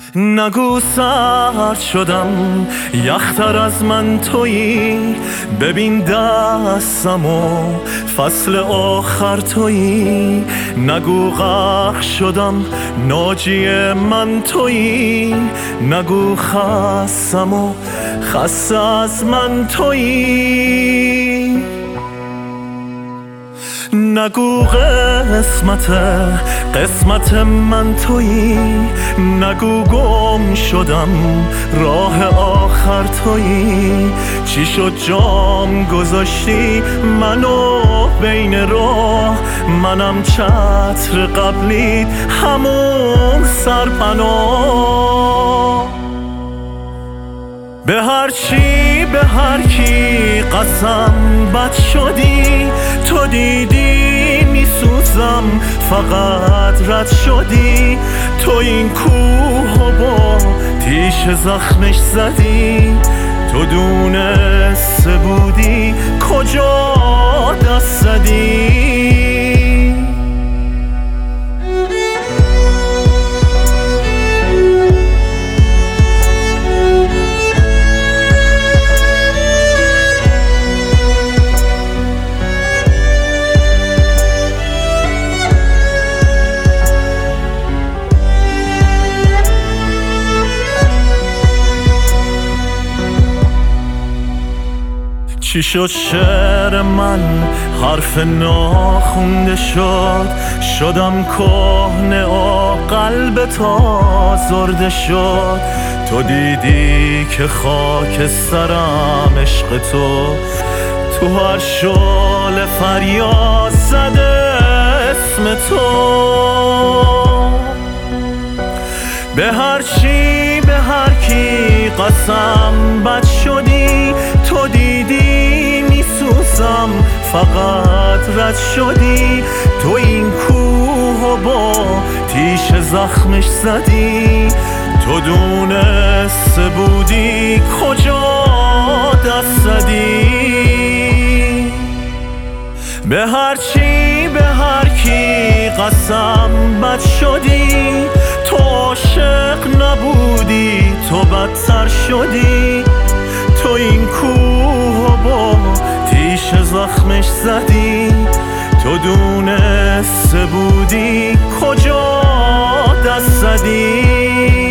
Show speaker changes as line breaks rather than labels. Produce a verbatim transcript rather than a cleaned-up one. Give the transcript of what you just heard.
نگو سرد شدم، یختر از من تویی. ببین دستم و فصل آخر تویی. نگو غرق شدم، ناجی من تویی. نگو خستم و خسته از من تویی. نگو قسمت قسمت من تویی. نگو گم شدم، راه آخر تویی. چی شد جام گذاشتی منو بین راه؟ منم چتر قبلیت، همون سرپناه. به هر چی به هر کی قسم بد شدی. تو دیدی میسوزم، فقط رد شدی. تو این کوه و با تیش زخمش زدی. تو دونسته بودی کجا دست زدی. چی شد شعر من حرف ناخونده شد؟ شدم کهنه و قلبت آزرده شد. تو دیدی که خاک سرم عشق تو. تو هر شعله فریاد زده اسم تو. به هر چی به هر کی قسم بد شدی. تو دیدی میسوزم، فقط رد شدی. تو این کوه و با تیش زخمش زدی. تو دونسته بودی کجا دست زدی. به هر چی به هر کی قسم بد شدی. تو عاشق نبودی، تو بدتر شدی. تو این کوه و با تیش زخمش زدی. تو دونسته بودی کجا دست زدی.